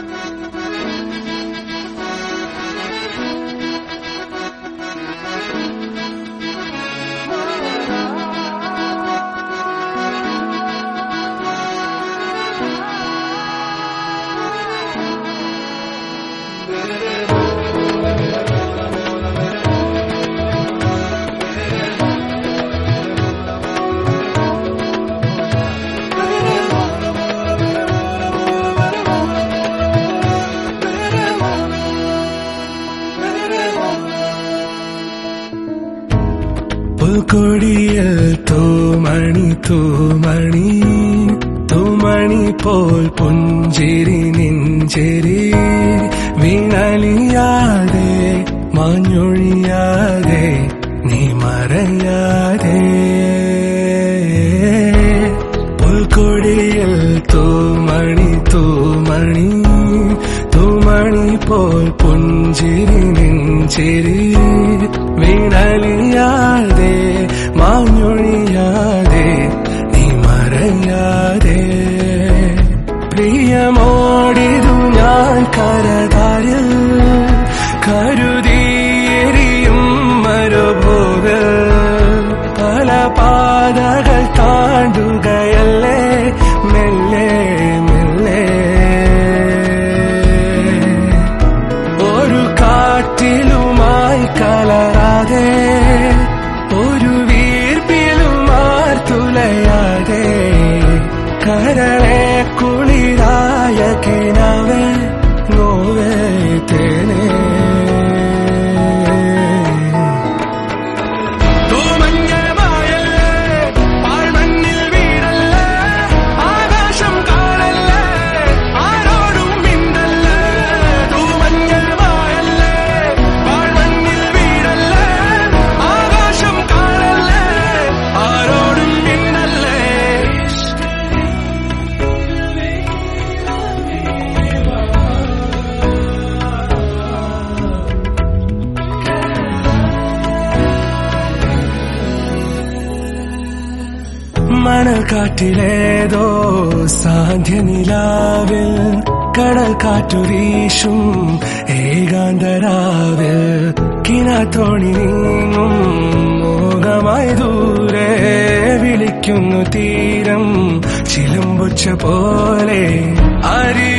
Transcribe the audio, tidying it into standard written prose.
പുൽക്കൊടിയിൽ തൂമണി തൂമണി തൂമണി പോൽ പുഞ്ചിരി നെഞ്ചിരി വീണലിയാതെ മാഞ്ഞൊഴിയാതെ നീ മറയാതെ പുൽക്കൊടിയിൽ തൂമണി തൂമണി തൂമണി പോൽ പുഞ്ചിരി നെഞ്ചിരി വീണലിയാതെ മാഞ്ഞൊഴിയാതെ നീ മറയാതെ പ്രിയമോടിതു ഞാൻ കരതാരിൽ കരുതിയെരിയും മരുഭൂവിൽ പല പാതകൾ താണ്ടുകയല്ലേ മെല്ലെ മെല്ലെ ഒരു കാറ്റിലുമായി കലരാതെ ഒരു വീർപ്പിലുമാർത്തുലയാതെ കരളെ കുളിരായ കിനാവേ നോവേ തേനേ മണൽ കാറ്റിലേതോ സാന്ധ്യനിലാവിൽ കടൽ കാറ്റുവീശും ഏകാന്തരാവിൽ കിനാത്തോണി നീങ്ങും മോഹമായി ദൂരെ വിളിക്കുന്നു തീരം ചിലമ്പുച്ച പോലെ